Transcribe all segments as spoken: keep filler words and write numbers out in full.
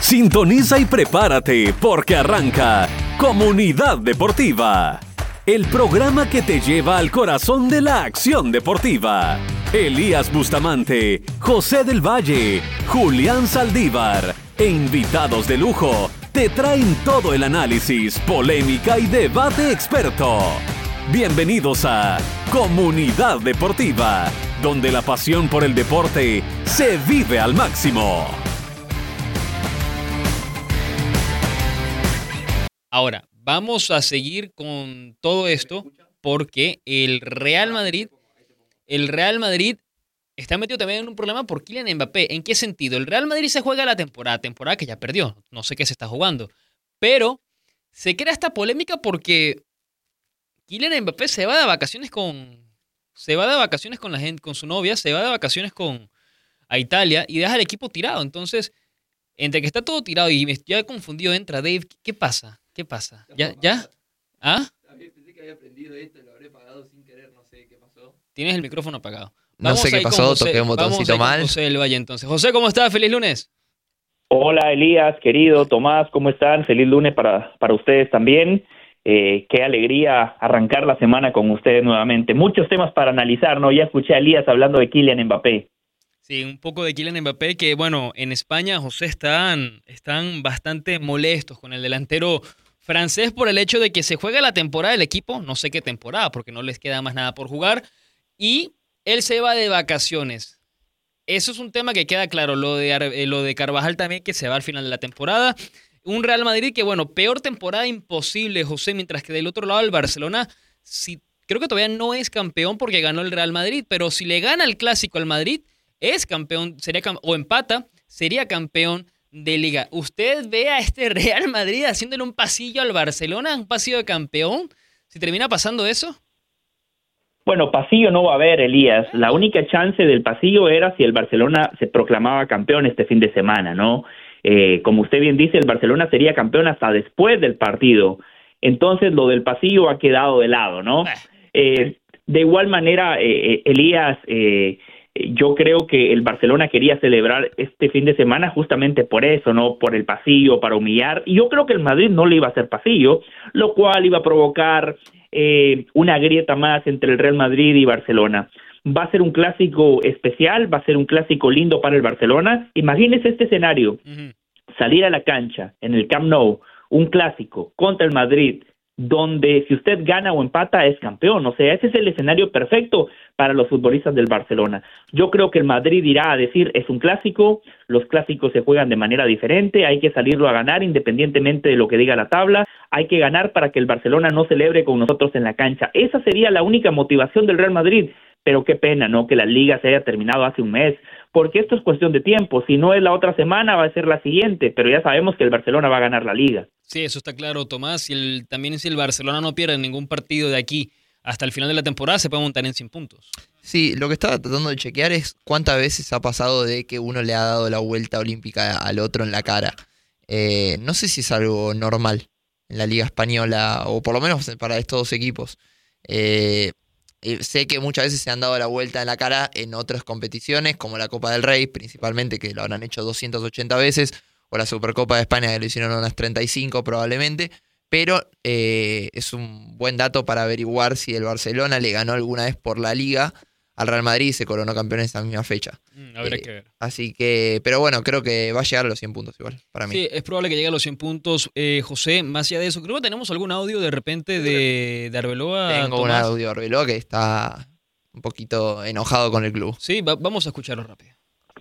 Sintoniza y prepárate porque arranca Comunidad Deportiva, el programa que te lleva al corazón de la acción deportiva. Elías Bustamante, José del Valle, Julián Saldívar e invitados de lujo te traen todo el análisis, polémica y debate experto. Bienvenidos a Comunidad Deportiva, donde la pasión por el deporte se vive al máximo. Ahora, vamos a seguir con todo esto porque el Real Madrid, el Real Madrid está metido también en un problema por Kylian Mbappé. ¿En qué sentido? El Real Madrid se juega la temporada, temporada que ya perdió, no sé qué se está jugando, pero se crea esta polémica porque Kylian Mbappé se va de vacaciones con, se va de vacaciones con la gente, con su novia, se va de vacaciones con a Italia y deja el equipo tirado. Entonces, entre que está todo tirado y me estoy confundido, entra Dave. ¿Qué pasa? ¿Qué pasa? ¿Ya? ¿Ya? ¿Ah? Pensé que había aprendido esto, lo habré pagado sin querer, no sé qué pasó. Tienes el micrófono apagado. No sé qué pasó, toqué un botoncito mal. José del Valle, entonces. José, ¿cómo estás? Feliz lunes. Hola, Elías, querido Tomás, ¿cómo están? Feliz lunes para, para ustedes también. Eh, qué alegría arrancar la semana con ustedes nuevamente. Muchos temas para analizar, ¿no? Ya escuché a Elías hablando de Kylian Mbappé. Sí, un poco de Kylian Mbappé, que bueno, en España, José, están, están bastante molestos con el delantero francés por el hecho de que se juega la temporada del equipo, no sé qué temporada, porque no les queda más nada por jugar, y él se va de vacaciones. Eso es un tema que queda claro, lo de, eh, lo de Carvajal también, que se va al final de la temporada. Un Real Madrid que, bueno, peor temporada imposible, José, mientras que del otro lado el Barcelona, sí, creo que todavía no es campeón porque ganó el Real Madrid, pero si le gana el Clásico al Madrid, es campeón, sería o empata, sería campeón de Liga. ¿Usted ve a este Real Madrid haciéndole un pasillo al Barcelona, un pasillo de campeón? ¿Si termina pasando eso? Bueno, pasillo no va a haber, Elías. La única chance del pasillo era si el Barcelona se proclamaba campeón este fin de semana, ¿no? Eh, como usted bien dice, el Barcelona sería campeón hasta después del partido. Entonces, lo del pasillo ha quedado de lado, ¿no? Eh, de igual manera, eh, Elías... Eh, Yo creo que el Barcelona quería celebrar este fin de semana justamente por eso, ¿no? Por el pasillo, para humillar. Y yo creo que el Madrid no le iba a hacer pasillo, lo cual iba a provocar eh, una grieta más entre el Real Madrid y Barcelona. Va a ser un clásico especial, va a ser un clásico lindo para el Barcelona. Imagínese este escenario, uh-huh. Salir a la cancha en el Camp Nou, un clásico contra el Madrid, donde si usted gana o empata es campeón. O sea, ese es el escenario perfecto para los futbolistas del Barcelona. Yo creo que el Madrid irá a decir, es un clásico, los clásicos se juegan de manera diferente, hay que salirlo a ganar independientemente de lo que diga la tabla, hay que ganar para que el Barcelona no celebre con nosotros en la cancha. Esa sería la única motivación del Real Madrid, pero qué pena, ¿no?, que la Liga se haya terminado hace un mes, porque esto es cuestión de tiempo. Si no es la otra semana, va a ser la siguiente, pero ya sabemos que el Barcelona va a ganar la Liga. Sí, eso está claro, Tomás. Y el, también si el Barcelona no pierde ningún partido de aquí hasta el final de la temporada, se puede montar en cien puntos. Sí, lo que estaba tratando de chequear es cuántas veces ha pasado de que uno le ha dado la vuelta olímpica al otro en la cara. Eh, no sé si es algo normal en la Liga Española, o por lo menos para estos dos equipos. Eh, eh, sé que muchas veces se han dado la vuelta en la cara en otras competiciones, como la Copa del Rey, principalmente, que lo habrán hecho doscientas ochenta veces, o la Supercopa de España, que lo hicieron unas treinta y cinco probablemente, pero eh, es un buen dato para averiguar si el Barcelona le ganó alguna vez por la Liga al Real Madrid y se coronó campeón en esa misma fecha. Mm, habrá eh, que ver. Así que, pero bueno, creo que va a llegar a los cien puntos igual, para mí. Sí, es probable que llegue a los cien puntos. Eh, José, más allá de eso, creo que tenemos algún audio de repente de, de Arbeloa. Tengo Tomás. un audio de Arbeloa que está un poquito enojado con el club. Sí, va, vamos a escucharlo rápido.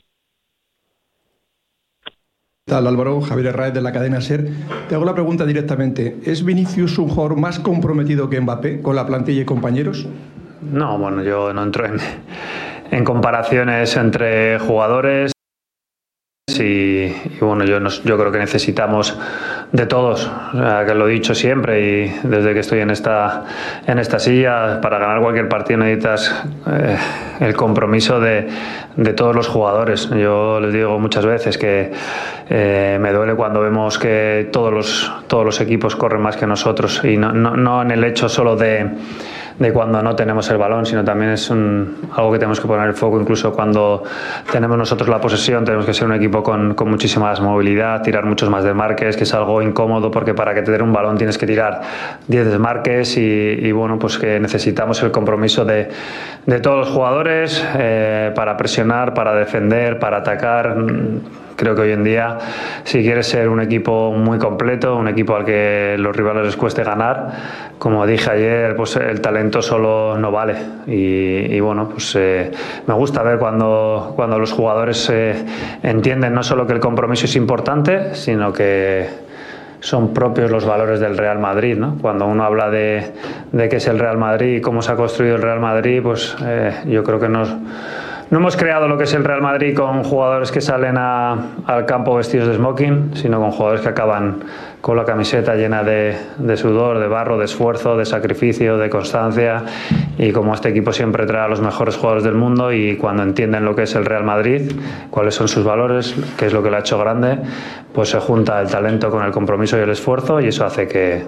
¿Qué tal, Álvaro? Javier Herráez de la cadena SER. Te hago la pregunta directamente. ¿Es Vinicius un jugador más comprometido que Mbappé con la plantilla y compañeros? No, bueno, yo no entro en, en comparaciones entre jugadores y, y bueno, yo, nos, yo creo que necesitamos de todos, o sea, que lo he dicho siempre y desde que estoy en esta, en esta silla, para ganar cualquier partido necesitas eh, el compromiso de, de todos los jugadores. Yo les digo muchas veces que eh, me duele cuando vemos que todos los, todos los equipos corren más que nosotros y no, no, no en el hecho solo de de cuando no tenemos el balón, sino también es un, algo que tenemos que poner el foco. Incluso cuando tenemos nosotros la posesión, tenemos que ser un equipo con, con muchísima más movilidad, tirar muchos más desmarques, que es algo incómodo porque para que te den un balón tienes que tirar diez desmarques y, y bueno, pues que necesitamos el compromiso de, de todos los jugadores eh, para presionar, para defender, para atacar. Creo que hoy en día, si quieres ser un equipo muy completo, un equipo al que los rivales les cueste ganar, como dije ayer, pues el talento solo no vale. Y, y bueno, pues eh, me gusta ver cuando, cuando los jugadores eh, entienden no solo que el compromiso es importante, sino que son propios los valores del Real Madrid, ¿no? Cuando uno habla de, de qué es el Real Madrid y cómo se ha construido el Real Madrid, pues eh, yo creo que nos... No hemos creado lo que es el Real Madrid con jugadores que salen a, al campo vestidos de smoking, sino con jugadores que acaban con la camiseta llena de, de sudor, de barro, de esfuerzo, de sacrificio, de constancia. Y como este equipo siempre trae a los mejores jugadores del mundo, y cuando entienden lo que es el Real Madrid, cuáles son sus valores, qué es lo que lo ha hecho grande, pues se junta el talento con el compromiso y el esfuerzo, y eso hace que...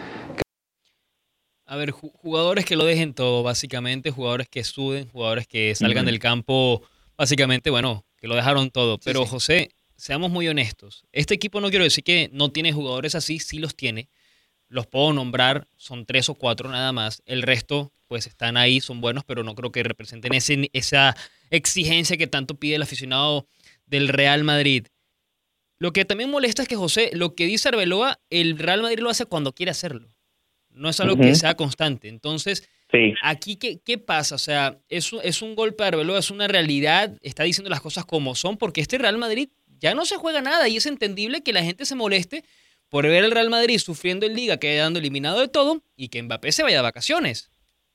A ver, jugadores que lo dejen todo, básicamente, jugadores que suden, jugadores que salgan uh-huh. del campo, básicamente, bueno, que lo dejaron todo. Pero, sí, sí. José, seamos muy honestos. Este equipo, no quiero decir que no tiene jugadores así, sí los tiene. Los puedo nombrar, son tres o cuatro nada más. El resto, pues, están ahí, son buenos, pero no creo que representen ese, esa exigencia que tanto pide el aficionado del Real Madrid. Lo que también molesta es que, José, lo que dice Arbeloa, el Real Madrid lo hace cuando quiere hacerlo. No es algo uh-huh. que sea constante. Entonces, sí. aquí, ¿qué, ¿qué pasa? O sea, es, es un golpe de Arbeloa, es una realidad, está diciendo las cosas como son, porque este Real Madrid ya no se juega nada, y es entendible que la gente se moleste por ver al Real Madrid sufriendo en Liga, quedando eliminado de todo, y que Mbappé se vaya de vacaciones.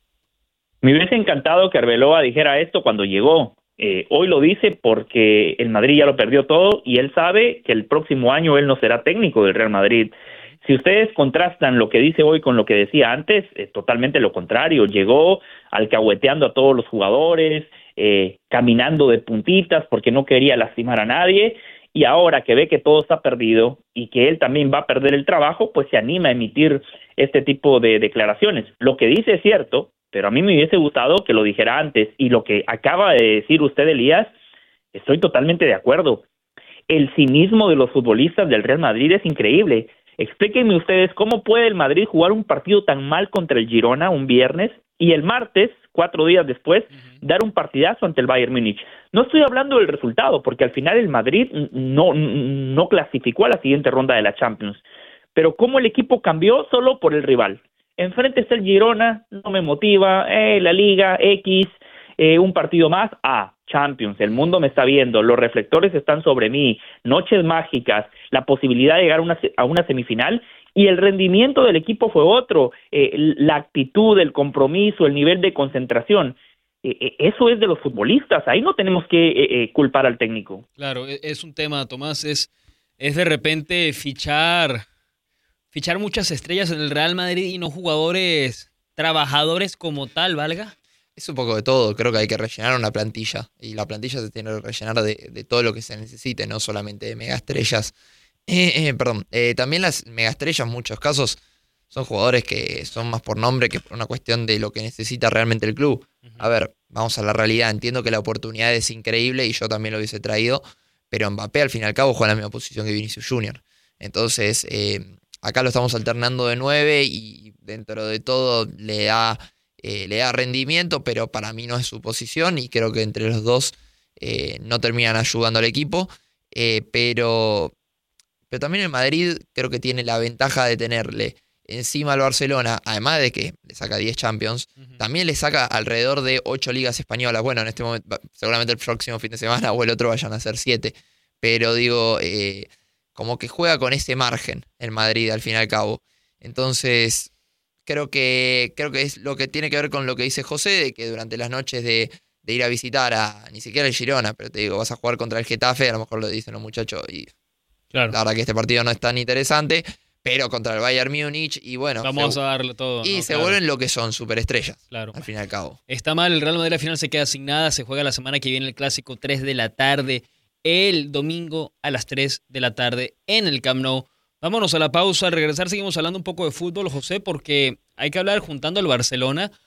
Me hubiese encantado que Arbeloa dijera esto cuando llegó. Eh, hoy lo dice porque el Madrid ya lo perdió todo, y él sabe que el próximo año él no será técnico del Real Madrid. Si ustedes contrastan lo que dice hoy con lo que decía antes, es totalmente lo contrario. Llegó alcahueteando a todos los jugadores, eh, caminando de puntitas porque no quería lastimar a nadie, y ahora que ve que todo está perdido y que él también va a perder el trabajo, pues se anima a emitir este tipo de declaraciones. Lo que dice es cierto, pero a mí me hubiese gustado que lo dijera antes, y lo que acaba de decir usted, Elías, estoy totalmente de acuerdo. El cinismo de los futbolistas del Real Madrid es increíble. Explíquenme ustedes cómo puede el Madrid jugar un partido tan mal contra el Girona un viernes y el martes, cuatro días después, uh-huh. dar un partidazo ante el Bayern Múnich. No estoy hablando del resultado, porque al final el Madrid no, no clasificó a la siguiente ronda de la Champions. Pero cómo el equipo cambió solo por el rival. Enfrente está el Girona, no me motiva, eh, la Liga, X, eh, un partido más, ah, Champions, el mundo me está viendo, los reflectores están sobre mí, noches mágicas, la posibilidad de llegar a una, a una semifinal, y el rendimiento del equipo fue otro, eh, la actitud, el compromiso, el nivel de concentración, eh, eh, eso es de los futbolistas, ahí no tenemos que eh, eh, culpar al técnico. Claro, es un tema, Tomás, es, es de repente fichar, fichar muchas estrellas en el Real Madrid y no jugadores trabajadores como tal, ¿valga? Es un poco de todo, creo que hay que rellenar una plantilla, y la plantilla se tiene que rellenar de, de todo lo que se necesite, no solamente de megaestrellas. Eh, eh, perdón, eh, también las megaestrellas en muchos casos son jugadores que son más por nombre que por una cuestión de lo que necesita realmente el club. Uh-huh. A ver, vamos a la realidad, entiendo que la oportunidad es increíble y yo también lo hubiese traído, pero Mbappé al fin y al cabo juega en la misma posición que Vinicius Junior Entonces, eh, acá lo estamos alternando de nueve y dentro de todo le da... Eh, le da rendimiento, pero para mí no es su posición, y creo que entre los dos eh, no terminan ayudando al equipo, eh, pero, pero también el Madrid creo que tiene la ventaja de tenerle encima al Barcelona, además de que le saca diez Champions, uh-huh. también le saca alrededor de ocho ligas españolas. Bueno, en este momento, seguramente el próximo fin de semana o el otro vayan a ser siete, pero digo, eh, como que juega con ese margen el Madrid al fin y al cabo. Entonces... Creo que, creo que es lo que tiene que ver con lo que dice José, de que durante las noches de, de ir a visitar a, ni siquiera el Girona, pero te digo, vas a jugar contra el Getafe, a lo mejor lo dicen los muchachos, y claro. La verdad que este partido no es tan interesante, pero contra el Bayern Múnich, y bueno... Vamos se, a darle todo. Y ¿no? se Claro. vuelven lo que son, superestrellas, claro. al fin y al cabo. Está mal, el Real Madrid al final se queda sin nada, se juega la semana que viene el Clásico tres de la tarde, el domingo a las tres de la tarde en el Camp Nou. Vámonos a la pausa, al regresar seguimos hablando un poco de fútbol, José, porque hay que hablar juntando al Barcelona,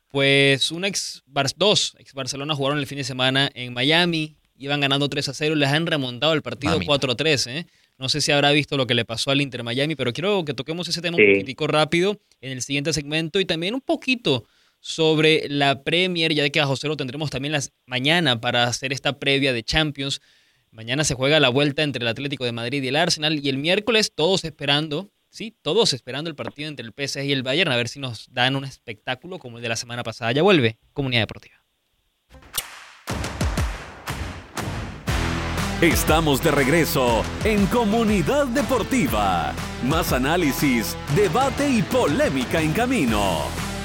Pues un ex Bar- dos ex Barcelona jugaron el fin de semana en Miami, iban ganando tres a cero, les han remontado el partido Mamita. cuatro a tres, ¿eh? No sé si habrá visto lo que le pasó al Inter Miami, pero quiero que toquemos ese tema Sí. un poquitico rápido en el siguiente segmento y también un poquito sobre la Premier, ya que a José lo tendremos también las, mañana para hacer esta previa de Champions. Mañana se juega la vuelta entre el Atlético de Madrid y el Arsenal y el miércoles todos esperando, sí, todos esperando el partido entre el P S G y el Bayern a ver si nos dan un espectáculo como el de la semana pasada. Ya vuelve Comunidad Deportiva. Estamos de regreso en Comunidad Deportiva. Más análisis, debate y polémica en camino.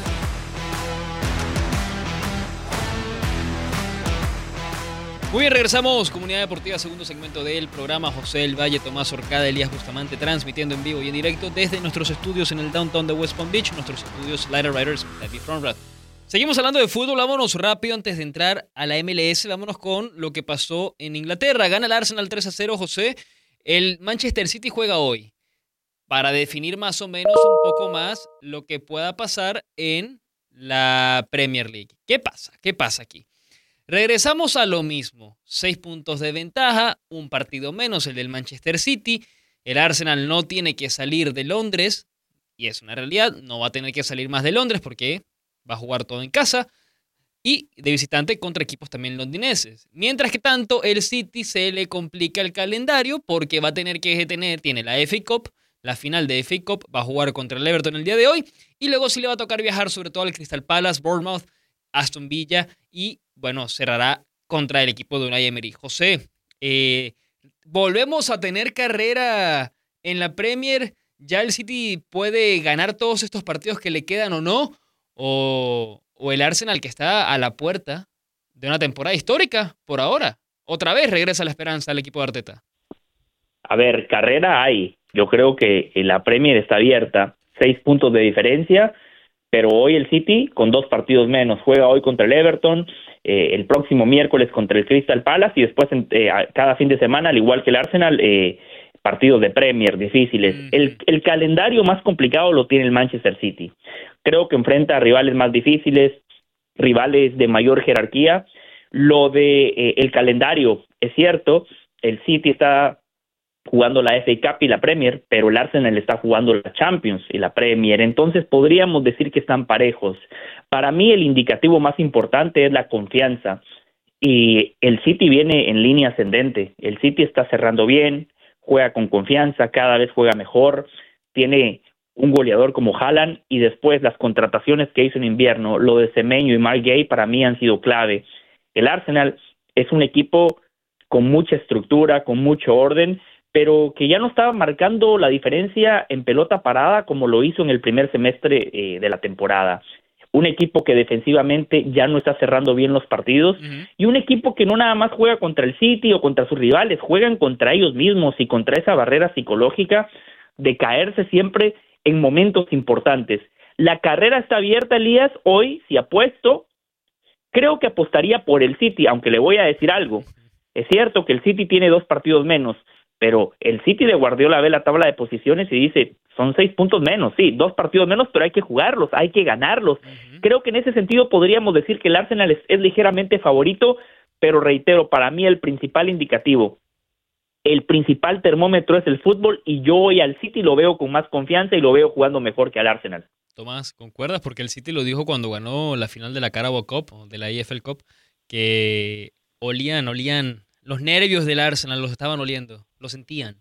Muy bien, regresamos, Comunidad Deportiva, segundo segmento del programa. José del Valle, Tomás Orcada, Elías Bustamante, transmitiendo en vivo y en directo desde nuestros estudios en el downtown de West Palm Beach, nuestros estudios Lighter Riders, David Fronrad. Seguimos hablando de fútbol, vámonos rápido antes de entrar a la M L S, vámonos con lo que pasó en Inglaterra. Gana el Arsenal tres a cero, José. El Manchester City juega hoy para definir más o menos un poco más lo que pueda pasar en la Premier League. ¿Qué pasa? ¿Qué pasa aquí? Regresamos a lo mismo, seis puntos de ventaja, un partido menos el del Manchester City, el Arsenal no tiene que salir de Londres, y es una realidad, no va a tener que salir más de Londres porque va a jugar todo en casa, y de visitante contra equipos también londinenses. Mientras que tanto, el City se le complica el calendario porque va a tener que tener, tiene la F A Cup, la final de F A Cup, va a jugar contra el Everton el día de hoy, y luego sí le va a tocar viajar sobre todo al Crystal Palace, Bournemouth, Aston Villa y, bueno, cerrará contra el equipo de Unai Emery. José, eh, ¿volvemos a tener carrera en la Premier? ¿Ya el City puede ganar todos estos partidos que le quedan o no? ¿O, o el Arsenal que está a la puerta de una temporada histórica por ahora? ¿Otra vez regresa la esperanza al equipo de Arteta? A ver, carrera hay. Yo creo que la Premier está abierta. Seis puntos de diferencia. Pero hoy el City, con dos partidos menos, juega hoy contra el Everton, eh, el próximo miércoles contra el Crystal Palace y después eh, cada fin de semana, al igual que el Arsenal, eh, partidos de Premier difíciles. Mm. El, el calendario más complicado lo tiene el Manchester City. Creo que enfrenta a rivales más difíciles, rivales de mayor jerarquía. Lo de eh, el calendario, es cierto, el City está jugando la F A Cup y la Premier, pero el Arsenal está jugando la Champions y la Premier, entonces podríamos decir que están parejos. Para mí el indicativo más importante es la confianza, y el City viene en línea ascendente, el City está cerrando bien, juega con confianza, cada vez juega mejor, tiene un goleador como Haaland, y después las contrataciones que hizo en invierno, lo de Semenyo y Mark Gay para mí han sido clave. El Arsenal es un equipo con mucha estructura, con mucho orden, pero que ya no estaba marcando la diferencia en pelota parada como lo hizo en el primer semestre eh, de la temporada. Un equipo que defensivamente ya no está cerrando bien los partidos, uh-huh. y un equipo que no nada más juega contra el City o contra sus rivales, juegan contra ellos mismos y contra esa barrera psicológica de caerse siempre en momentos importantes. La carrera está abierta, Elías. Hoy, si apuesto, creo que apostaría por el City, aunque le voy a decir algo. Es cierto que el City tiene dos partidos menos, pero el City de Guardiola ve la tabla de posiciones y dice, son seis puntos menos, sí, dos partidos menos, pero hay que jugarlos, hay que ganarlos. Uh-huh. Creo que en ese sentido podríamos decir que el Arsenal es, es ligeramente favorito, pero reitero, para mí el principal indicativo, el principal termómetro es el fútbol, y yo hoy al City lo veo con más confianza y lo veo jugando mejor que al Arsenal. Tomás, ¿concuerdas? Porque el City lo dijo cuando ganó la final de la Carabao Cup, o de la E F L Cup, que olían, olían, los nervios del Arsenal los estaban oliendo, lo sentían.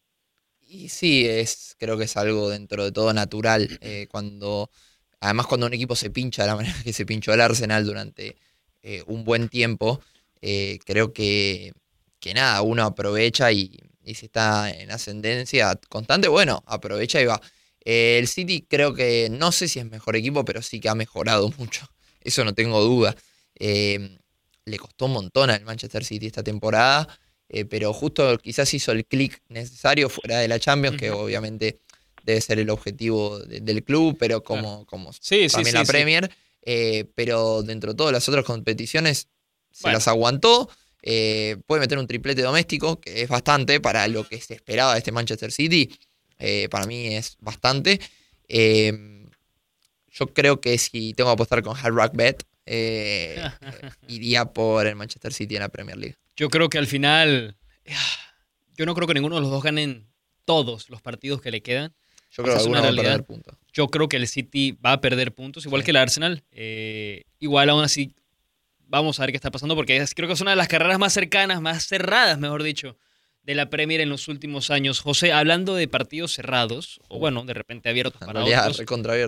Y sí, es, creo que es algo dentro de todo natural. Eh, cuando, además, cuando un equipo se pincha de la manera que se pinchó el Arsenal durante eh, un buen tiempo, eh, creo que, que nada, uno aprovecha y, y si está en ascendencia constante, bueno, aprovecha y va. Eh, el City creo que, no sé si es mejor equipo, pero sí que ha mejorado mucho. Eso no tengo duda. Eh, le costó un montón al Manchester City esta temporada. Eh, pero justo quizás hizo el clic necesario fuera de la Champions, uh-huh. que obviamente debe ser el objetivo de, del club, pero como, claro. como sí, también sí, la sí, Premier, sí. Eh, pero dentro de todas las otras competiciones se bueno. las aguantó, eh, puede meter un triplete doméstico, que es bastante para lo que se esperaba de este Manchester City, eh, para mí es bastante. Eh, yo creo que si tengo que apostar con Hard Rock Bet, eh, iría por el Manchester City en la Premier League. Yo creo que al final, yo no creo que ninguno de los dos ganen todos los partidos que le quedan. Yo creo que alguno va a perder puntos. Yo creo que el City va a perder puntos, igual sí. que el Arsenal. Eh, igual aún así, vamos a ver qué está pasando, porque es, creo que es una de las carreras más cercanas, más cerradas, mejor dicho, de la Premier en los últimos años. José, hablando de partidos cerrados, o bueno, de repente abiertos para otros.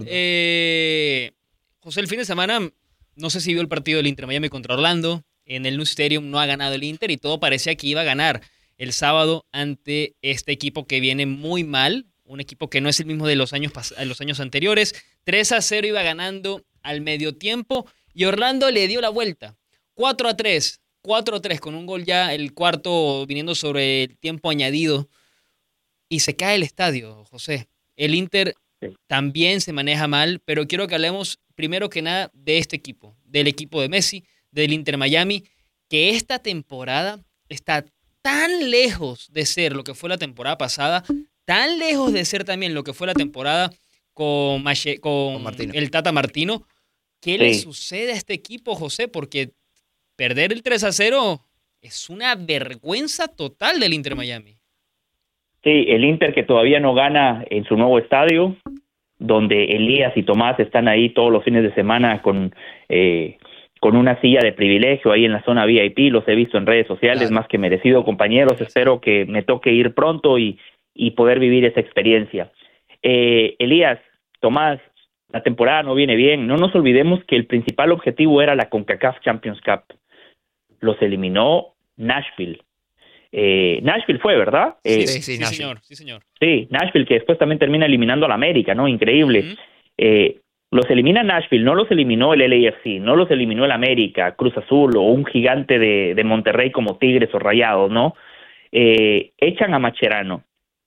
Eh, José, el fin de semana, no sé si vio el partido del Inter Miami contra Orlando. En el New Stadium no ha ganado el Inter y todo parecía que iba a ganar el sábado ante este equipo que viene muy mal. Un equipo que no es el mismo de los años, los años anteriores. tres a cero iba ganando al medio tiempo y Orlando le dio la vuelta. cuatro a tres. cuatro a tres con un gol ya, el cuarto viniendo sobre el tiempo añadido. Y se cae el estadio, José. El Inter también se maneja mal, pero quiero que hablemos primero que nada de este equipo, del equipo de Messi, del Inter Miami, que esta temporada está tan lejos de ser lo que fue la temporada pasada, tan lejos de ser también lo que fue la temporada con, Mache, con, con el Tata Martino. ¿Qué sí. le sucede a este equipo, José? Porque perder el tres a cero es una vergüenza total del Inter Miami. Sí, el Inter que todavía no gana en su nuevo estadio, donde Elías y Tomás están ahí todos los fines de semana con, eh, con una silla de privilegio ahí en la zona V I P. Los he visto en redes sociales, claro. Más que merecido, compañeros. Espero que me toque ir pronto y y poder vivir esa experiencia. Eh, Elías, Tomás, la temporada no viene bien. No nos olvidemos que el principal objetivo era la CONCACAF Champions Cup. Los eliminó Nashville. Eh, Nashville fue, ¿verdad? Sí, eh, sí, sí, señor, sí, señor. Sí, Nashville, que después también termina eliminando a la América, ¿no? Increíble. Uh-huh. eh, los elimina Nashville, no los eliminó el L A F C, no los eliminó el América, Cruz Azul o un gigante de, de Monterrey como Tigres o Rayados, ¿no? Eh, echan a Mascherano.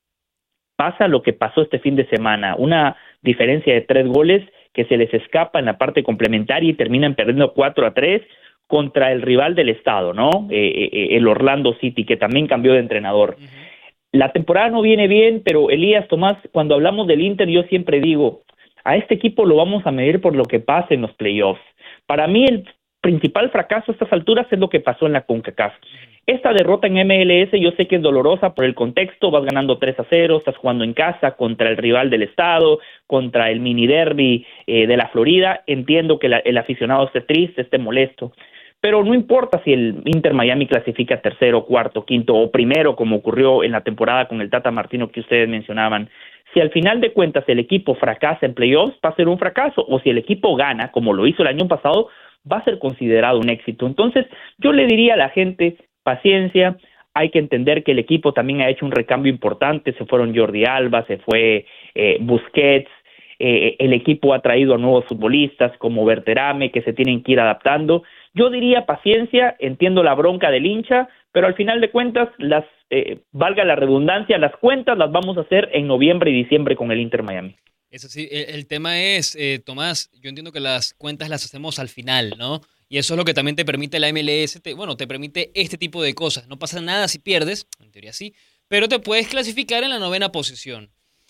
Pasa lo que pasó este fin de semana, una diferencia de tres goles que se les escapa en la parte complementaria y terminan perdiendo cuatro a tres contra el rival del estado, ¿no? Eh, eh, el Orlando City, que también cambió de entrenador. Uh-huh. La temporada no viene bien, pero Elías, Tomás, cuando hablamos del Inter, yo siempre digo, a este equipo lo vamos a medir por lo que pase en los playoffs. Para mí el principal fracaso a estas alturas es lo que pasó en la CONCACAF. Esta derrota en M L S yo sé que es dolorosa por el contexto, vas ganando tres a cero, estás jugando en casa contra el rival del estado, contra el mini derby eh, de la Florida. Entiendo que la, el aficionado esté triste, esté molesto, pero no importa si el Inter Miami clasifica tercero, cuarto, quinto o primero, como ocurrió en la temporada con el Tata Martino que ustedes mencionaban. Si al final de cuentas el equipo fracasa en playoffs, va a ser un fracaso, o si el equipo gana, como lo hizo el año pasado, va a ser considerado un éxito. Entonces, yo le diría a la gente, paciencia, hay que entender que el equipo también ha hecho un recambio importante, se fueron Jordi Alba, se fue eh, Busquets, eh, el equipo ha traído a nuevos futbolistas como Berterame que se tienen que ir adaptando. Yo diría paciencia, entiendo la bronca del hincha, pero al final de cuentas, las eh, valga la redundancia, las cuentas las vamos a hacer en noviembre y diciembre con el Inter Miami. Eso sí, el, el tema es, eh, Tomás, yo entiendo que las cuentas las hacemos al final, ¿no? Y eso es lo que también te permite la M L S, te, bueno, te permite este tipo de cosas. No pasa nada si pierdes, en teoría sí, pero te puedes clasificar en la novena posición.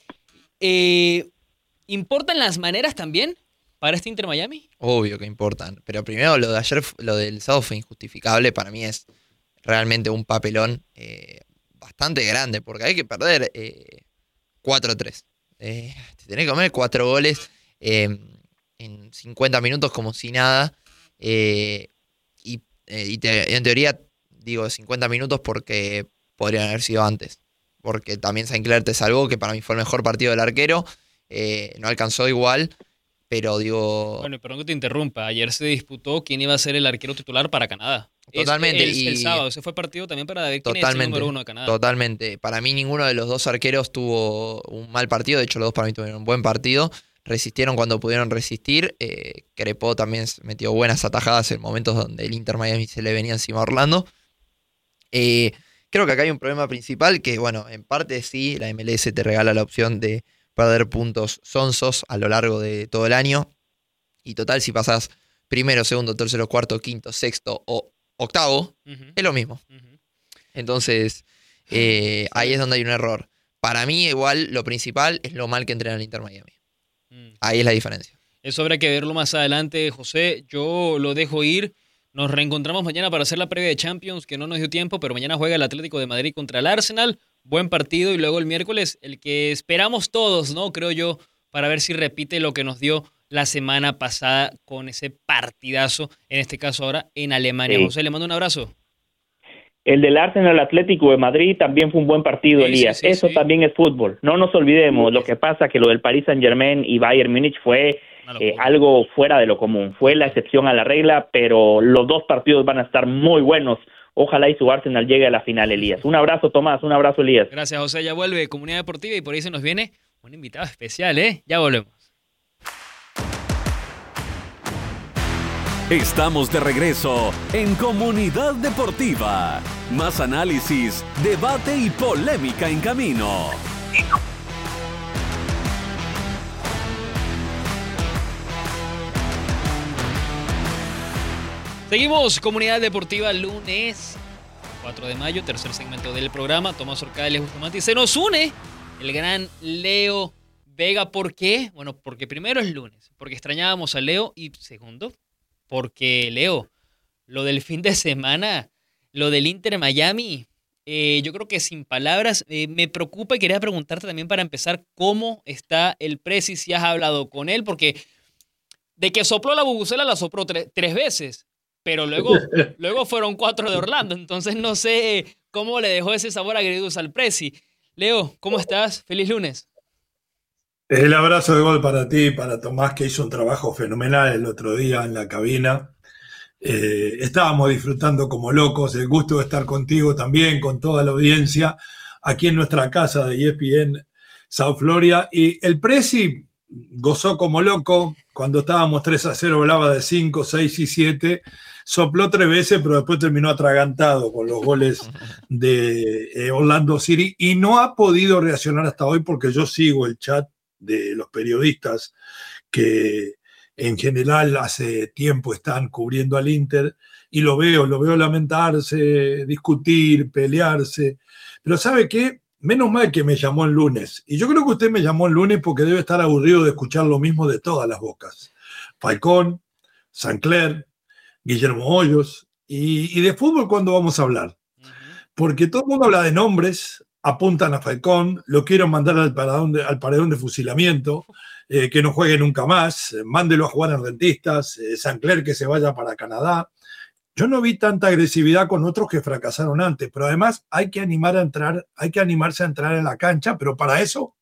Eh, ¿Importan las maneras también para este Inter Miami? Obvio que importan, pero primero lo de ayer, lo del sábado fue injustificable, para mí es realmente un papelón eh, bastante grande, porque hay que perder eh, cuatro a tres. Eh, te tenés que comer cuatro goles eh, en cincuenta minutos como si nada. Eh, y eh, y te, en teoría digo cincuenta minutos porque podrían haber sido antes, porque también Sinclair te salvó, que para mí fue el mejor partido del arquero, eh, no alcanzó igual, pero digo... Bueno, perdón que te interrumpa, ayer se disputó quién iba a ser el arquero titular para Canadá. Totalmente. Es, el, y el sábado, ese fue partido también para ver quién es el número uno de Canadá. Totalmente, para mí ninguno de los dos arqueros tuvo un mal partido, de hecho los dos para mí tuvieron un buen partido. Resistieron cuando pudieron resistir. Eh, Crepó también metió buenas atajadas en momentos donde el Inter Miami se le venía encima a Orlando. Eh, creo que acá hay un problema principal que, bueno, en parte sí, la M L S te regala la opción de perder puntos sonsos a lo largo de todo el año. Y total, si pasás primero, segundo, tercero, cuarto, quinto, sexto o octavo, uh-huh. es lo mismo. Uh-huh. Entonces, eh, ahí es donde hay un error. Para mí, igual, lo principal es lo mal que entrena el Inter Miami. Ahí es la diferencia. Eso habrá que verlo más adelante, José. Yo lo dejo ir. Nos reencontramos mañana para hacer la previa de Champions, que no nos dio tiempo, pero mañana juega el Atlético de Madrid contra el Arsenal. Buen partido. Y luego el miércoles, el que esperamos todos, ¿no? Creo yo, para ver si repite lo que nos dio la semana pasada con ese partidazo, en este caso ahora en Alemania. Sí. José, le mando un abrazo. El del Arsenal Atlético de Madrid también fue un buen partido, Sí, Elías. sí, sí, Eso sí. también es fútbol. No nos olvidemos. Lo que pasa que lo del Paris Saint-Germain y Bayern Múnich fue eh, algo fuera de lo común. Fue la excepción a la regla, pero los dos partidos van a estar muy buenos. Ojalá y su Arsenal llegue a la final, Elías. Un abrazo, Tomás. Un abrazo, Elías. Gracias, José. Ya vuelve Comunidad Deportiva y por ahí se nos viene un invitado especial, ¿eh? Ya volvemos. Estamos de regreso en Comunidad Deportiva. Más análisis, debate y polémica en camino. Seguimos, Comunidad Deportiva, lunes cuatro de mayo, tercer segmento del programa. Tomás Orcada, Leo Bustamante. Se nos une el gran Leo Vega. ¿Por qué? Bueno, porque primero es lunes, porque extrañábamos a Leo, y segundo, porque, Leo, lo del fin de semana, lo del Inter Miami, eh, yo creo que sin palabras, eh, me preocupa, y quería preguntarte también para empezar, ¿cómo está el Presi? Si has hablado con él, porque de que sopló la bubucela la sopló tre- tres veces, pero luego, luego fueron cuatro de Orlando, entonces no sé cómo le dejó ese sabor agridulce al Presi. Leo, ¿cómo estás? Feliz lunes. El abrazo de gol para ti y para Tomás, que hizo un trabajo fenomenal el otro día en la cabina. Eh, estábamos disfrutando como locos, el gusto de estar contigo también, con toda la audiencia, aquí en nuestra casa de E S P N South Florida. Y el Presi gozó como loco. Cuando estábamos tres a cero, hablaba de cinco, seis y siete. Sopló tres veces, pero después terminó atragantado con los goles de eh, Orlando City y no ha podido reaccionar hasta hoy, porque yo sigo el chat de los periodistas que en general hace tiempo están cubriendo al Inter, y lo veo, lo veo lamentarse, discutir, pelearse. Pero ¿sabe qué? Menos mal que me llamó el lunes. Y yo creo que usted me llamó el lunes porque debe estar aburrido de escuchar lo mismo de todas las bocas. Falcón, Sancler, Guillermo Hoyos. Y, y de fútbol, ¿cuándo vamos a hablar? Porque todo el mundo habla de nombres, apuntan a Falcón, lo quieren mandar al paredón de, al paredón de fusilamiento, eh, que no juegue nunca más, eh, mándelo a jugar en Rentistas, eh, Sancler que se vaya para Canadá. Yo no vi tanta agresividad con otros que fracasaron antes, pero además hay que animar a entrar, hay que animarse a entrar en la cancha, pero para eso,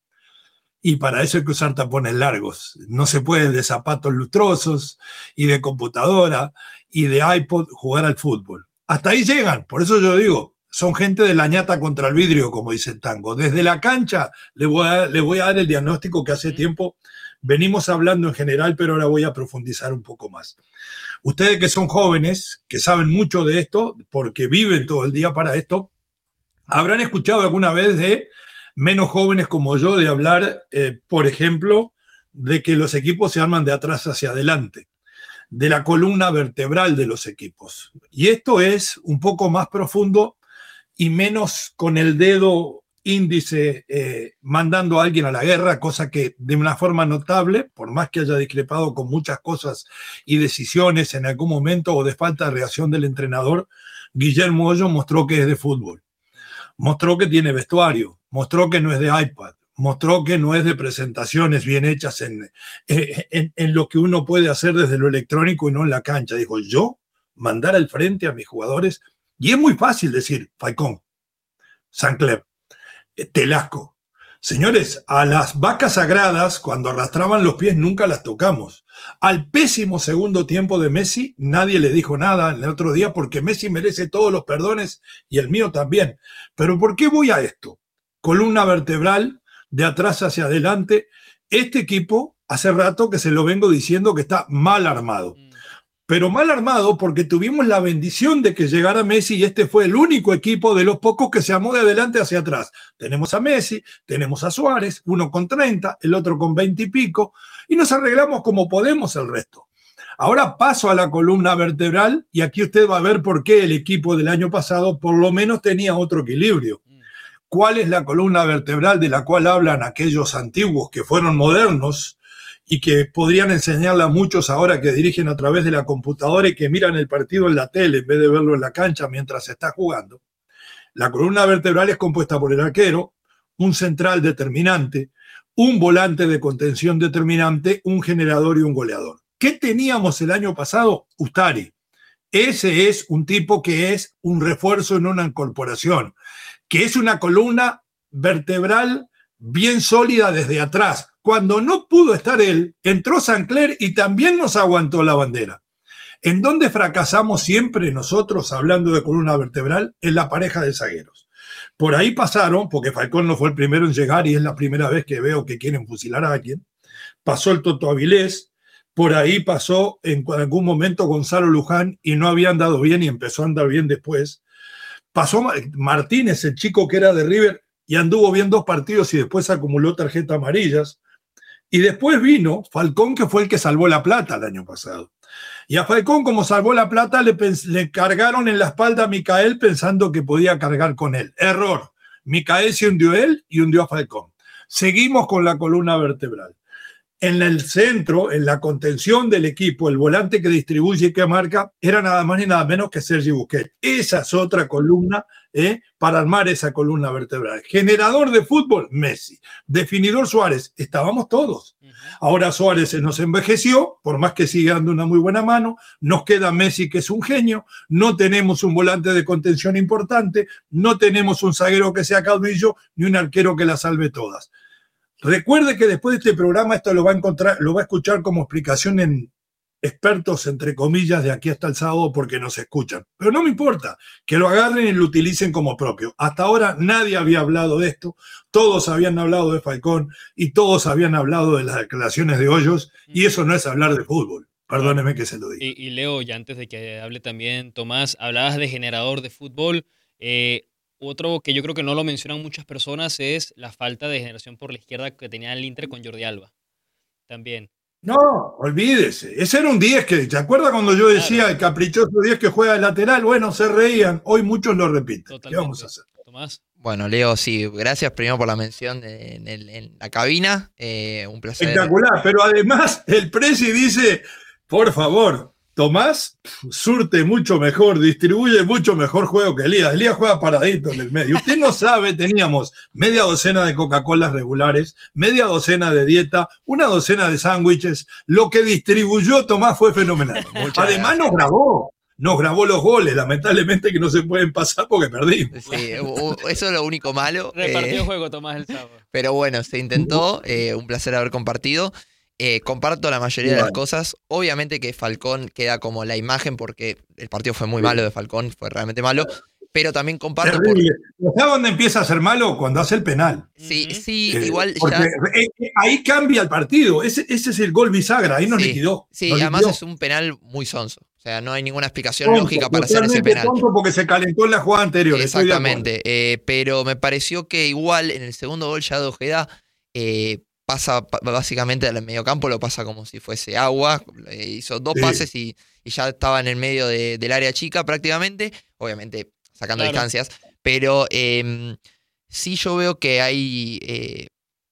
y para eso hay que usar tapones largos. No se puede de zapatos lustrosos y de computadora y de iPod jugar al fútbol. Hasta ahí llegan, por eso yo digo, son gente de la ñata contra el vidrio, como dice el tango. Desde la cancha le voy a, le voy a dar el diagnóstico que hace tiempo venimos hablando en general, pero ahora voy a profundizar un poco más. Ustedes que son jóvenes, que saben mucho de esto, porque viven todo el día para esto, habrán escuchado alguna vez de menos jóvenes como yo de hablar, eh, por ejemplo, de que los equipos se arman de atrás hacia adelante, de la columna vertebral de los equipos. Y esto es un poco más profundo y menos con el dedo índice eh, mandando a alguien a la guerra, cosa que de una forma notable, por más que haya discrepado con muchas cosas y decisiones en algún momento o de falta de reacción del entrenador, Guillermo Hoyos mostró que es de fútbol, mostró que tiene vestuario, mostró que no es de iPad, mostró que no es de presentaciones bien hechas en, en, en lo que uno puede hacer desde lo electrónico y no en la cancha. Dijo, yo mandar al frente a mis jugadores, y es muy fácil decir, Falcón, Sancler, Telasco. Señores, a las vacas sagradas, cuando arrastraban los pies, nunca las tocamos. Al pésimo segundo tiempo de Messi, nadie le dijo nada el otro día, porque Messi merece todos los perdones y el mío también. Pero ¿por qué voy a esto? Columna vertebral, de atrás hacia adelante. Este equipo, hace rato que se lo vengo diciendo que está mal armado. Pero mal armado porque tuvimos la bendición de que llegara Messi y este fue el único equipo de los pocos que se armó de adelante hacia atrás. Tenemos a Messi, tenemos a Suárez, uno con treinta, el otro con veinte y pico, y nos arreglamos como podemos el resto. Ahora paso a la columna vertebral y aquí usted va a ver por qué el equipo del año pasado por lo menos tenía otro equilibrio. ¿Cuál es la columna vertebral de la cual hablan aquellos antiguos que fueron modernos y que podrían enseñarle a muchos ahora que dirigen a través de la computadora y que miran el partido en la tele en vez de verlo en la cancha mientras se está jugando. La columna vertebral es compuesta por el arquero, un central determinante, un volante de contención determinante, un generador y un goleador. ¿Qué teníamos el año pasado? Ustari. Ese es un tipo que es un refuerzo en una incorporación, que es una columna vertebral bien sólida desde atrás. Cuando no pudo estar él, entró Sancler y también nos aguantó la bandera. ¿En dónde fracasamos siempre nosotros, hablando de columna vertebral? En la pareja de zagueros. Por ahí pasaron, porque Falcón no fue el primero en llegar y es la primera vez que veo que quieren fusilar a alguien, pasó el Toto Avilés, por ahí pasó en algún momento Gonzalo Luján y no había andado bien y empezó a andar bien después. Pasó Martínez, el chico que era de River, y anduvo bien dos partidos y después acumuló tarjetas amarillas. Y después vino Falcón, que fue el que salvó la plata el año pasado. Y a Falcón, como salvó la plata, le, le cargaron en la espalda a Micael pensando que podía cargar con él. Error. Micael se hundió él y hundió a Falcón. Seguimos con la columna vertebral. En el centro, en la contención del equipo, el volante que distribuye y que marca era nada más ni nada menos que Sergi Busquets. Esa es otra columna ¿eh? para armar esa columna vertebral. Generador de fútbol, Messi. Definidor, Suárez. Estábamos todos. Ahora Suárez se nos envejeció, por más que siga dando una muy buena mano. Nos queda Messi, que es un genio. No tenemos un volante de contención importante. No tenemos un zaguero que sea caudillo, ni un arquero que la salve todas. Recuerde que después de este programa esto lo va a encontrar, lo va a escuchar como explicación en expertos, entre comillas, de aquí hasta el sábado porque nos escuchan. Pero no me importa, que lo agarren y lo utilicen como propio. Hasta ahora nadie había hablado de esto, todos habían hablado de Falcón y todos habían hablado de las declaraciones de Hoyos y eso no es hablar de fútbol. Perdóneme que se lo diga. Y, y Leo, ya antes de que hable también Tomás, hablabas de generador de fútbol. Eh, Otro que yo creo que no lo mencionan muchas personas es la falta de generación por la izquierda que tenía el Inter con Jordi Alba. También. No, olvídese. Ese era un diez que, ¿se acuerda cuando yo decía claro. el caprichoso diez que juega de lateral? Bueno, se reían. Hoy muchos lo repiten. Totalmente. ¿Qué vamos a hacer? Tomás. Bueno, Leo, sí, gracias primero por la mención de, en, el, en la cabina. Eh, un placer. Espectacular, pero además el Presi dice, por favor, Tomás surte mucho mejor, distribuye mucho mejor juego que Elías. Elías juega paradito en el medio. Usted no sabe, teníamos media docena de Coca-Colas regulares, media docena de dieta, una docena de sándwiches. Lo que distribuyó Tomás fue fenomenal. Muchas Además gracias. nos grabó. Nos grabó los goles, lamentablemente que no se pueden pasar porque perdimos. Sí, eso es lo único malo. Repartió eh, juego Tomás el sábado. Pero bueno, se intentó, eh, un placer haber compartido. Eh, comparto la mayoría bueno. de las cosas. Obviamente que Falcón queda como la imagen porque el partido fue muy sí. malo de Falcón, fue realmente malo. Pero también comparto. Por... ¿Sabes dónde empieza a ser malo? Cuando hace el penal. Sí, sí, eh, igual porque ya. Ahí cambia el partido. Ese, ese es el gol bisagra. Ahí nos sí. liquidó. Sí, nos además liquidó. es un penal muy sonso. O sea, no hay ninguna explicación tonto, lógica para hacer ese penal. Tonto porque se calentó en la jugada anterior. Exactamente. Eh, pero me pareció que igual en el segundo gol ya de Ojeda. Eh, pasa básicamente al mediocampo, lo pasa como si fuese agua, hizo dos sí. pases y, y ya estaba en el medio de, del área chica prácticamente, obviamente sacando claro. distancias, pero eh, sí yo veo que hay... Eh,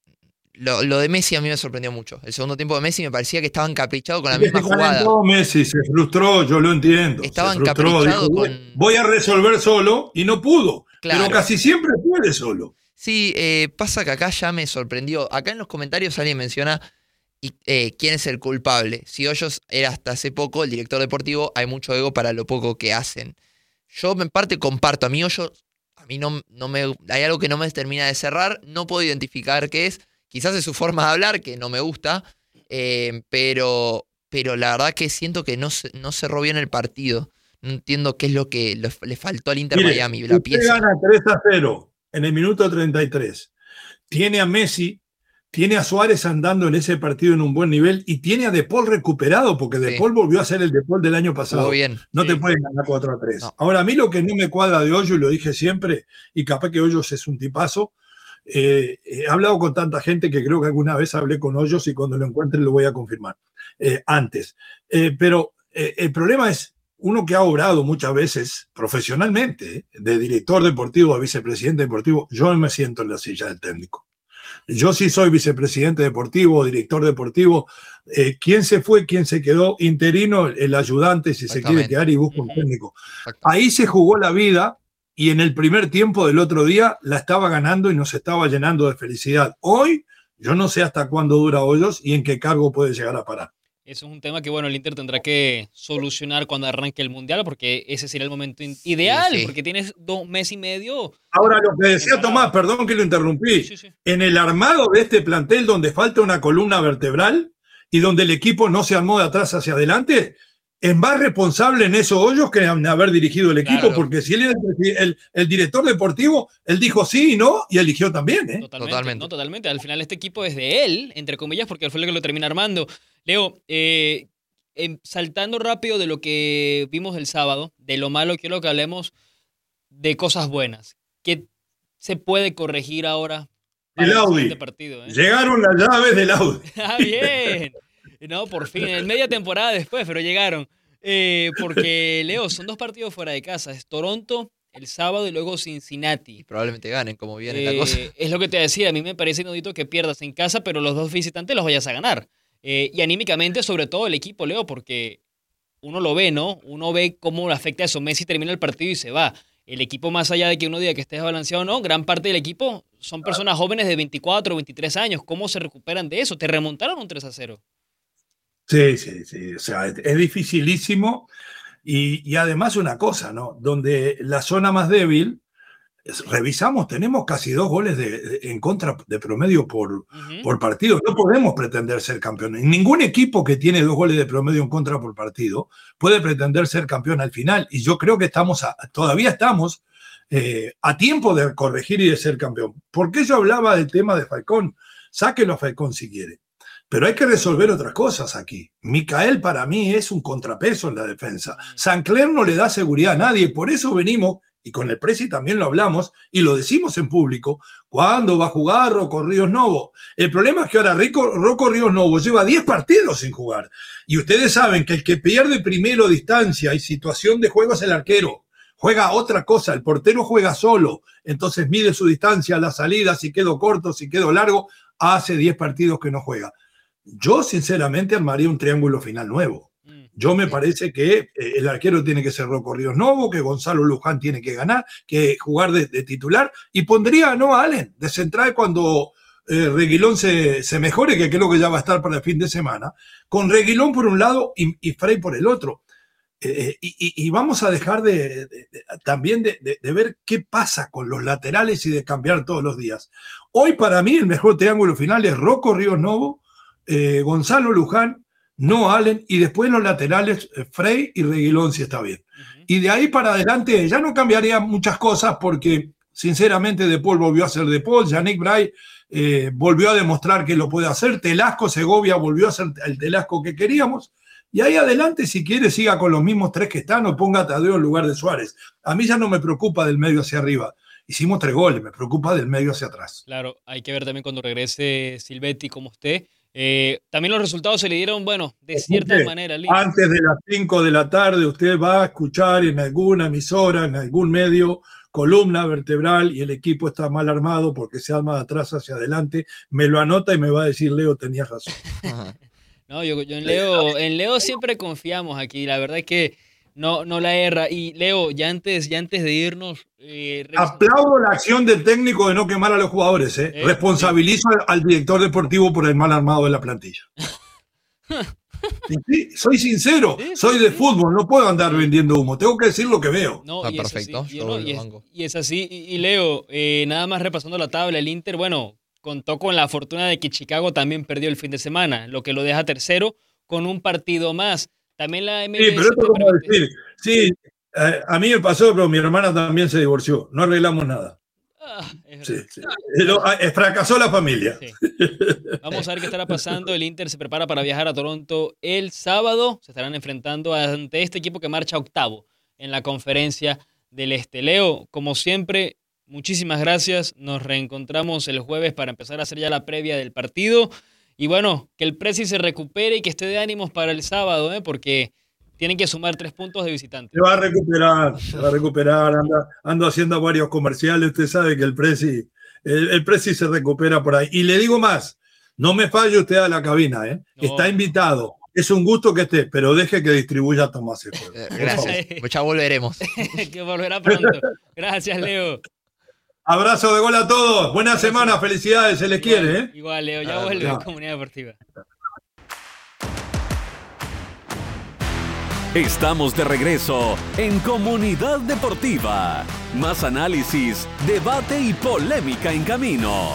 lo, lo de Messi a mí me sorprendió mucho. El segundo tiempo de Messi me parecía que estaba encaprichado con la misma jugada. Messi se frustró, yo lo entiendo. Estaba se frustró, encaprichado dijo, con... voy a resolver solo y no pudo, claro. pero casi siempre puede solo. Sí, eh, pasa que acá ya me sorprendió. Acá en los comentarios alguien menciona y, eh, quién es el culpable. Si Hoyos era hasta hace poco el director deportivo, hay mucho ego para lo poco que hacen. Yo en parte comparto. A mí Hoyos, a mí no, no me, hay algo que no me termina de cerrar. No puedo identificar qué es. Quizás es su forma de hablar, que no me gusta. Eh, pero, pero la verdad que siento que no, se, no cerró bien el partido. No entiendo qué es lo que le, le faltó al Inter Mire, Miami. La usted pieza. Gana tres a cero. En el minuto treinta y tres, tiene a Messi, tiene a Suárez andando en ese partido en un buen nivel y tiene a De Paul recuperado, porque De Paul sí. volvió a ser el De Paul del año pasado. Muy bien. No sí. te pueden ganar cuatro a tres. No. Ahora, a mí lo que no me cuadra de Hoyos, y lo dije siempre, y capaz que Hoyos es un tipazo, eh, he hablado con tanta gente que creo que alguna vez hablé con Hoyos y cuando lo encuentre lo voy a confirmar eh, antes. Eh, pero eh, el problema es, uno que ha obrado muchas veces profesionalmente, de director deportivo a vicepresidente deportivo, yo me siento en la silla del técnico. Yo sí soy vicepresidente deportivo, director deportivo. Eh, ¿Quién se fue? ¿Quién se quedó? Interino, el ayudante, si se quiere quedar y busca un técnico. Ahí se jugó la vida y en el primer tiempo del otro día la estaba ganando y nos estaba llenando de felicidad. Hoy, yo no sé hasta cuándo dura Hoyos y en qué cargo puede llegar a parar. Eso es un tema que, bueno, el Inter tendrá que solucionar cuando arranque el Mundial, porque ese sería el momento ideal, sí, sí. porque tienes dos meses y medio. Ahora, lo que decía Tomás, perdón que lo interrumpí, sí, sí. en el armado de este plantel donde falta una columna vertebral y donde el equipo no se armó de atrás hacia adelante, es más responsable en esos Hoyos que en haber dirigido el equipo, claro. porque si él era el, el, el director deportivo, él dijo sí y no, y eligió también. ¿eh? Totalmente, totalmente. No, totalmente. Al final este equipo es de él, entre comillas, porque él fue el que lo termina armando. Leo, eh, eh, saltando rápido de lo que vimos el sábado, de lo malo, quiero que hablemos de cosas buenas. ¿Qué se puede corregir ahora para el Audi. Este partido? ¿eh? Llegaron las llaves del Audi. Ah, bien. No, por fin, en media temporada después, pero llegaron. Eh, porque, Leo, son dos partidos fuera de casa. Es Toronto el sábado y luego Cincinnati. Y probablemente ganen, como viene eh, la cosa. Es lo que te decía, a mí me parece inaudito que pierdas en casa, pero los dos visitantes los vayas a ganar. Eh, y anímicamente, sobre todo el equipo, Leo, porque uno lo ve, ¿no? Uno ve cómo le afecta eso. Messi termina el partido y se va. El equipo, más allá de que uno diga que esté desbalanceado o no, gran parte del equipo son personas jóvenes de veinticuatro, veintitrés años. ¿Cómo se recuperan de eso? Te remontaron un tres a cero. Sí, sí, sí. O sea, es, es dificilísimo. Y, y además una cosa, ¿no? Donde la zona más débil, es, revisamos, tenemos casi dos goles de, de, en contra de promedio por, uh-huh. por partido. No podemos pretender ser campeones. Ningún equipo que tiene dos goles de promedio en contra por partido puede pretender ser campeón al final. Y yo creo que estamos a, todavía estamos eh, a tiempo de corregir y de ser campeón. ¿Por qué yo hablaba del tema de Falcón? Sáquelo a Falcón si quiere. Pero hay que resolver otras cosas aquí. Micael para mí es un contrapeso en la defensa. Sancler no le da seguridad a nadie. Por eso venimos, y con el Presi también lo hablamos, y lo decimos en público, ¿cuándo va a jugar Rocco Ríos Novo? El problema es que ahora Rico, Rocco Ríos Novo lleva diez partidos sin jugar. Y ustedes saben que el que pierde primero distancia y situación de juego es el arquero. Juega otra cosa, el portero juega solo. Entonces mide su distancia, la salida, si quedó corto, si quedó largo. Hace diez partidos que no juega. Yo, sinceramente, armaría un triángulo final nuevo. Yo me parece que el arquero tiene que ser Rocco Ríos Novo, que Gonzalo Luján tiene que ganar, que jugar de, de titular, y pondría a Noah Allen de central cuando eh, Reguilón se, se mejore, que creo que ya va a estar para el fin de semana, con Reguilón por un lado y, y Frey por el otro. Eh, y, y, y vamos a dejar de, de, de, también de, de, de ver qué pasa con los laterales y de cambiar todos los días. Hoy, para mí, el mejor triángulo final es Rocco Ríos Novo, Eh, Gonzalo Luján, Noah Allen, y después los laterales eh, Frey y Reguilón, si está bien. Uh-huh. Y de ahí para adelante ya no cambiaría muchas cosas porque sinceramente De Paul volvió a ser De Paul, Yannick Bray eh, volvió a demostrar que lo puede hacer, Telasco Segovia volvió a ser el Telasco que queríamos, y ahí adelante si quiere siga con los mismos tres que están o ponga a Tadeo en lugar de Suárez. A mí ya no me preocupa del medio hacia arriba. Hicimos tres goles, me preocupa del medio hacia atrás. Claro, hay que ver también cuando regrese Silvetti como usted. Eh, también los resultados se le dieron, bueno, de cierta usted, manera. Lee. Antes de las cinco de la tarde usted va a escuchar en alguna emisora, en algún medio, columna vertebral y el equipo está mal armado porque se arma de atrás hacia adelante. Me lo anota y me va a decir, Leo, tenías razón. No, yo, yo en, Leo, en Leo siempre confiamos aquí. La verdad es que no, no la erra. Y Leo, ya antes, ya antes de irnos... Eh, Aplaudo la acción del técnico de no quemar a los jugadores. ¿eh? Eh, Responsabilizo eh. al director deportivo por el mal armado de la plantilla. Sí, sí, soy sincero, sí, soy sí, de sí. fútbol, no puedo andar vendiendo humo, tengo que decir lo que veo. No, Está perfecto. Y, no, y, es, y es así. Y, y Leo, eh, nada más repasando la tabla, el Inter, bueno, contó con la fortuna de que Chicago también perdió el fin de semana, lo que lo deja tercero con un partido más. También la M L S. Sí, pero esto como permite... decir, sí, eh, a mí me pasó, pero mi hermana también se divorció, no arreglamos nada. Ah, es sí, sí. Lo, fracasó la familia. Sí. Vamos a ver qué estará pasando. El Inter se prepara para viajar a Toronto el sábado. Se estarán enfrentando ante este equipo que marcha octavo en la conferencia del Este. Leo, como siempre, muchísimas gracias. Nos reencontramos el jueves para empezar a hacer ya la previa del partido. Y bueno, que el Presi se recupere y que esté de ánimos para el sábado, ¿eh? Porque tienen que sumar tres puntos de visitante. Se va a recuperar, se va a recuperar. Anda, ando haciendo varios comerciales. Usted sabe que el Presi el, el Presi se recupera por ahí. Y le digo más, no me falle usted a la cabina, ¿eh? No. Está invitado. Es un gusto que esté, pero deje que distribuya Tomás el juego. Eh, Gracias. Pues ya volveremos. Que volverá pronto. Gracias, Leo. Abrazo de gol a todos. Buena semana, felicidades, se les Igual, quiere, ¿eh? Igual, Leo, ya Ah, vuelve ya. a Comunidad Deportiva. Estamos de regreso en Comunidad Deportiva. Más análisis, debate y polémica en camino.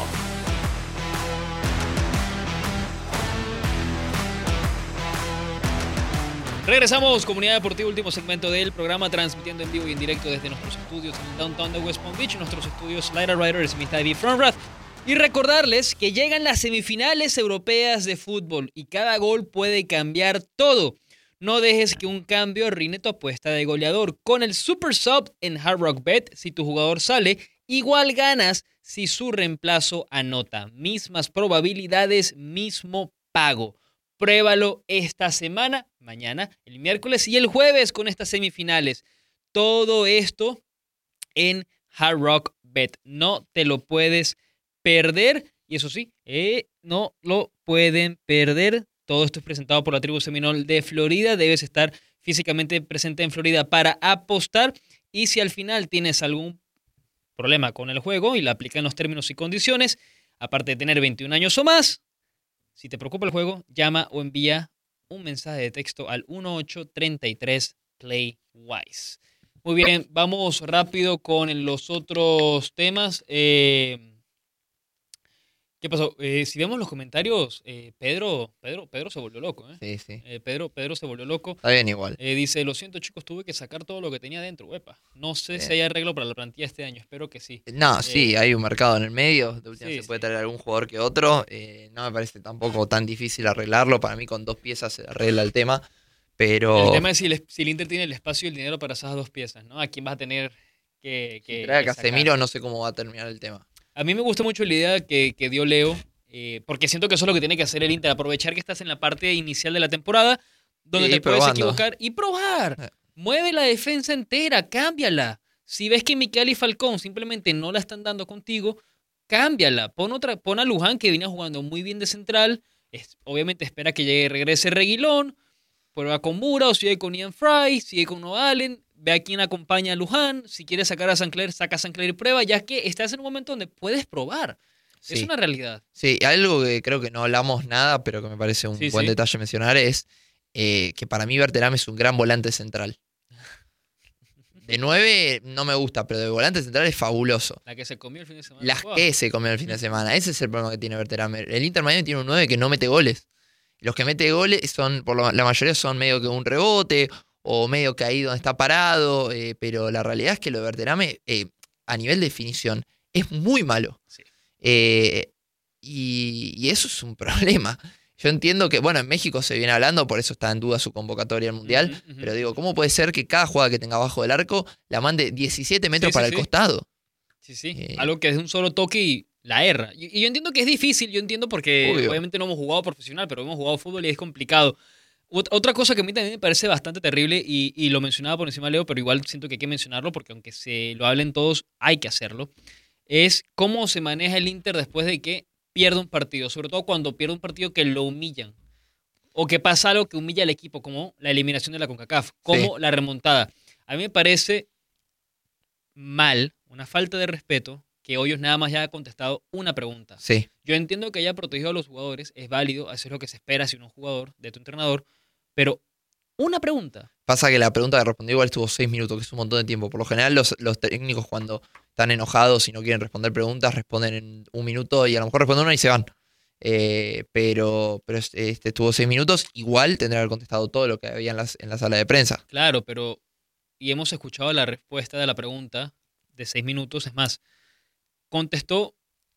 Regresamos, Comunidad Deportiva, último segmento del programa, transmitiendo en vivo y en directo desde nuestros estudios en el downtown de West Palm Beach, nuestros estudios Lighter Rider, Smith Ivy, Frontrath. Y recordarles que llegan las semifinales europeas de fútbol y cada gol puede cambiar todo. No dejes que un cambio arruine tu apuesta de goleador. Con el Super Sub en Hard Rock Bet, si tu jugador sale, igual ganas si su reemplazo anota. Mismas probabilidades, mismo pago. Pruébalo esta semana, mañana, el miércoles y el jueves con estas semifinales. Todo esto en Hard Rock Bet. No te lo puedes perder. Y eso sí, eh, no lo pueden perder. Todo esto es presentado por la tribu Seminole de Florida. Debes estar físicamente presente en Florida para apostar. Y si al final tienes algún problema con el juego y le aplican los términos y condiciones, aparte de tener veintiún años o más, si te preocupa el juego, llama o envía un mensaje de texto al uno ocho tres tres PlayWise. Muy bien, vamos rápido con los otros temas. Eh, ¿Qué pasó? Eh, si vemos los comentarios, eh, Pedro, Pedro, Pedro se volvió loco. ¿eh? Sí, sí. Eh, Pedro, Pedro se volvió loco. Está bien igual. Eh, dice, lo siento chicos, tuve que sacar todo lo que tenía dentro. Epa. No sé Bien. si hay arreglo para la plantilla este año, espero que sí. No, Eh, sí, hay un mercado en el medio. De última sí, se sí. puede traer algún jugador que otro. Eh, no me parece tampoco tan difícil arreglarlo. Para mí, con dos piezas se arregla el tema. Pero El tema es si el, si el Inter tiene el espacio y el dinero para esas dos piezas, ¿no? ¿A quién vas a tener que, que, si trae a que sacar? Casemiro, no sé cómo va a terminar el tema. A mí me gusta mucho la idea que, que dio Leo, eh, porque siento que eso es lo que tiene que hacer el Inter, aprovechar que estás en la parte inicial de la temporada, donde Sí, te puedes probando. equivocar y probar. Eh. Mueve la defensa entera, cámbiala. Si ves que Miquel y Falcón simplemente no la están dando contigo, cámbiala. Pon, otra, pon a Luján, que viene jugando muy bien de central. Es, obviamente espera que llegue, regrese Reguilón. Prueba con Mura o sigue con Ian Fry, sigue con Noah Allen. Ve a quién acompaña a Luján. Si quieres sacar a Sancler, saca a Sancler y prueba, ya que estás en un momento donde puedes probar. Es Sí. una realidad. Sí, algo que creo que no hablamos nada, pero que me parece un Sí, buen sí. detalle mencionar es eh, que para mí Berterame es un gran volante central. De nueve no me gusta, pero de volante central es fabuloso. La que se comió el fin de semana. Las Wow. que se comió el fin de semana. Ese es el problema que tiene Berterame. El Inter Miami tiene un nueve que no mete goles. Los que mete goles son, por lo- la mayoría son medio que un rebote o medio que ahí donde está parado. eh, pero la realidad es que lo de Berterame, eh, a nivel de definición, es muy malo. Sí. Eh, y, y eso es un problema. Yo entiendo que, bueno, en México se viene hablando, por eso está en duda su convocatoria al Mundial. Ujú, ujú. Pero digo, ¿cómo puede ser que cada jugada que tenga abajo del arco la mande diecisiete metros Sí, sí, para sí. el costado? Sí, sí. Eh. Algo que es un solo toque y la erra. Y, y yo entiendo que es difícil, yo entiendo porque Obvio. obviamente no hemos jugado profesional, pero hemos jugado fútbol y es complicado. Ot- Otra cosa que a mí también me parece bastante terrible, y, y lo mencionaba por encima Leo, pero igual siento que hay que mencionarlo porque aunque se lo hablen todos, hay que hacerlo, es cómo se maneja el Inter después de que pierde un partido, sobre todo cuando pierde un partido que lo humillan o que pasa algo que humilla al equipo, como la eliminación de la CONCACAF, como la remontada. A mí me parece mal, una falta de respeto, que Hoyos nada más ya ha contestado una pregunta. Sí. Yo entiendo que haya protegido a los jugadores, es válido, eso es lo que se espera si un jugador de tu entrenador, pero una pregunta. Pasa que la pregunta que respondió igual estuvo seis minutos, que es un montón de tiempo. Por lo general, los, los técnicos cuando están enojados y no quieren responder preguntas, responden en un minuto y a lo mejor responden una y se van. Eh, pero pero este estuvo seis minutos. Igual tendría que haber contestado todo lo que había en, las, en la sala de prensa. Claro, pero y hemos escuchado la respuesta de la pregunta de seis minutos, es más, contestó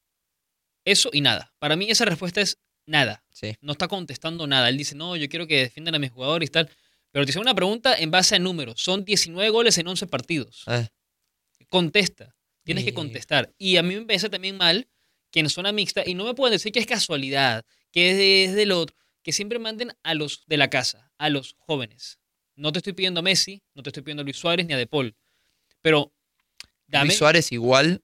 eso y nada. Para mí esa respuesta es nada. Sí. No está contestando nada. Él dice, no, yo quiero que defiendan a mis jugadores y tal. Pero te hice una pregunta en base a números. Son diecinueve goles en once partidos. Eh, Contesta. Tienes que Y- contestar. Y a mí me parece también mal que en zona mixta, y no me pueden decir que es casualidad, que es, de- es del otro, que siempre manden a los de la casa, a los jóvenes. No te estoy pidiendo a Messi, no te estoy pidiendo a Luis Suárez ni a De Paul. Pero dame Luis Suárez igual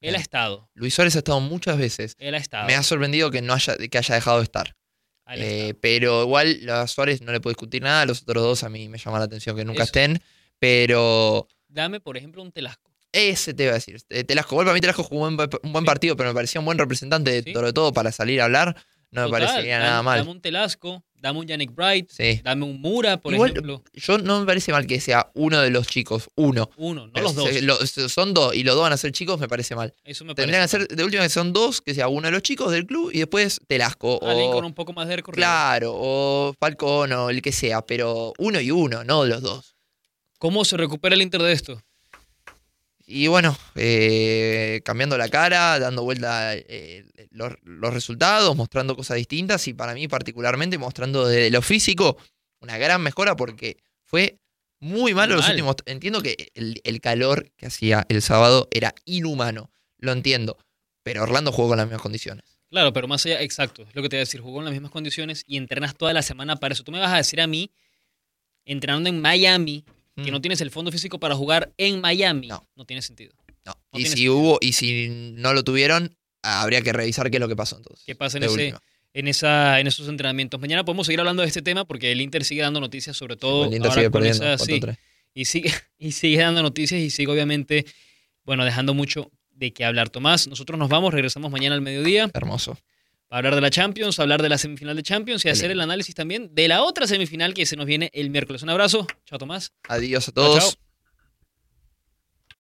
Él ha estado. Luis Suárez ha estado muchas veces. Él ha estado. Me ha sorprendido que no haya, que haya dejado de estar. Eh, pero igual a Suárez no le puedo discutir nada. Los otros dos a mí me llama la atención que nunca Eso. estén. Pero Dame, por ejemplo, un Telasco. ese te iba a decir. Eh, Telasco, igual para mí Telasco jugó un, buen- un buen Sí. partido, pero me parecía un buen representante, Sí. sobre todo para salir a hablar. No me Total, parecería dame, nada mal. Dame un Telasco, dame un Yannick Bright, Sí. dame un Mura, por Igual, ejemplo. yo no me parece mal que sea uno de los chicos, uno. Uno, no Pero los dos. se- lo- se- son dos y los dos van a ser chicos, me parece mal. Eso me Tendrían que parece. ser, de última que son dos, que sea uno de los chicos del club y después Telasco. Alguien o, con un poco más de recorrido. claro, o Falcón o el que sea, pero uno y uno, no los dos. ¿Cómo se recupera el Inter de esto? Y bueno, eh, cambiando la cara, dando vuelta eh, los, los resultados, mostrando cosas distintas y para mí particularmente mostrando desde lo físico una gran mejora porque fue muy malo Muy los mal. últimos... Entiendo que el, el calor que hacía el sábado era inhumano, lo entiendo, pero Orlando jugó con las mismas condiciones. Claro, pero más allá, exacto, es lo que te voy a decir, jugó en las mismas condiciones y entrenas toda la semana para eso. Tú me vas a decir a mí, entrenando en Miami, que Mm. no tienes el fondo físico para jugar en Miami. No. No tiene sentido. No. No Y tiene si sentido. hubo, y si no lo tuvieron, habría que revisar qué es lo que pasó entonces. ¿Qué pasa en, De ese, última. en, esa, en esos entrenamientos? Mañana podemos seguir hablando de este tema porque el Inter sigue dando noticias, sobre todo El Inter ahora sigue con perdiendo, esa- sí, cuatro tres. y, sigue, y sigue dando noticias y sigue obviamente, bueno, dejando mucho de qué hablar. Tomás, nosotros nos vamos, regresamos mañana al mediodía Hermoso. para hablar de la Champions, hablar de la semifinal de Champions y hacer Excelente. el análisis también de la otra semifinal que se nos viene el miércoles. Un abrazo. Chao, Tomás. Adiós a Chao, todos. chao.